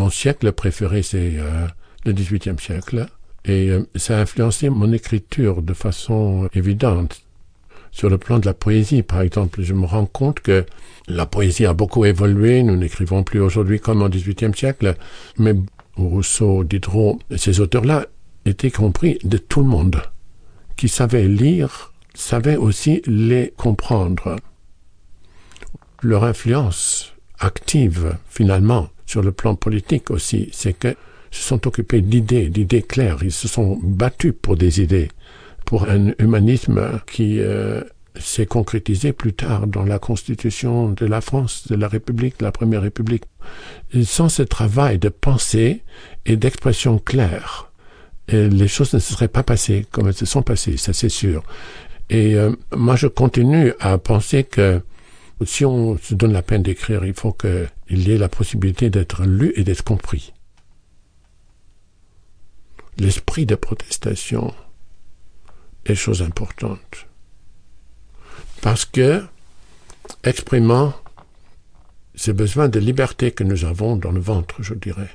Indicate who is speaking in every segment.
Speaker 1: mon siècle préféré, c'est le XVIIIe siècle. Et ça a influencé mon écriture de façon évidente. Sur le plan de la poésie, par exemple, je me rends compte que la poésie a beaucoup évolué. Nous n'écrivons plus aujourd'hui comme au XVIIIe siècle. Mais Rousseau, Diderot, ces auteurs-là étaient compris de tout le monde, qui savaient lire, savaient aussi les comprendre. Leur influence active, finalement, sur le plan politique aussi, c'est que se sont occupés d'idées claires. Ils se sont battus pour des idées, pour un humanisme qui s'est concrétisé plus tard dans la constitution de la France, de la République, de la Première République. Et sans ce travail de pensée et d'expression claire, les choses ne se seraient pas passées comme elles se sont passées, ça c'est sûr. Et moi je continue à penser que si on se donne la peine d'écrire, il faut qu'il y ait la possibilité d'être lu et d'être compris. L'esprit de protestation est chose importante. Parce que, exprimant ce besoin de liberté que nous avons dans le ventre, je dirais.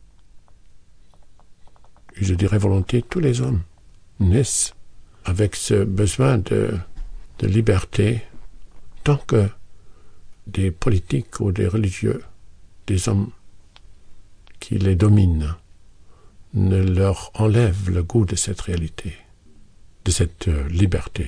Speaker 1: Et je dirais volontiers, tous les hommes naissent avec ce besoin de liberté, tant que des politiques ou des religieux, des hommes qui les dominent, ne leur enlèvent le goût de cette réalité, de cette liberté.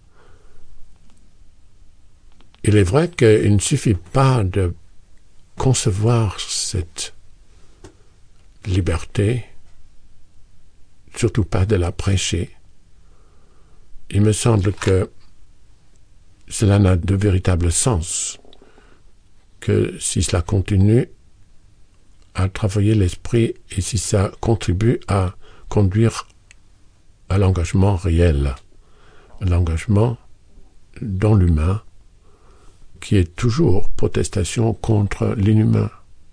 Speaker 1: Il est vrai qu'il ne suffit pas de concevoir cette liberté, surtout pas de la prêcher. Il me semble que cela n'a de véritable sens que si cela continue à travailler l'esprit et si ça contribue à conduire à l'engagement réel, à l'engagement dans l'humain, qui est toujours protestation contre l'inhumain.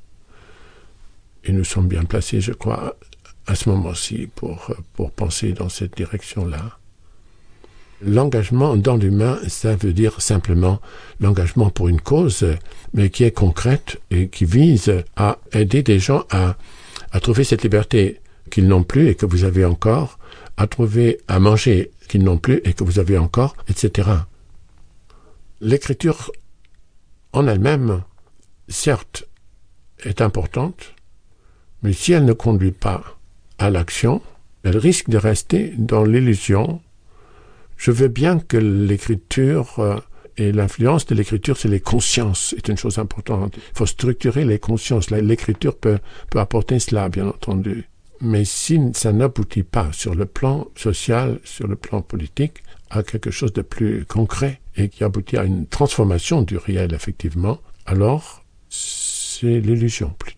Speaker 1: Et nous sommes bien placés, je crois, à ce moment-ci pour penser dans cette direction-là. L'engagement dans l'humain, ça veut dire simplement l'engagement pour une cause, mais qui est concrète et qui vise à aider des gens à trouver cette liberté qu'ils n'ont plus et que vous avez encore, à trouver à manger qu'ils n'ont plus et que vous avez encore, etc. L'écriture en elle-même, certes, est importante, mais si elle ne conduit pas à l'action, elle risque de rester dans l'illusion. Je veux bien que l'écriture et l'influence de l'écriture sur les consciences est une chose importante. Il faut structurer les consciences. L'écriture peut apporter cela, bien entendu. Mais si ça n'aboutit pas sur le plan social, sur le plan politique, à quelque chose de plus concret et qui aboutit à une transformation du réel, effectivement, alors c'est l'illusion plutôt.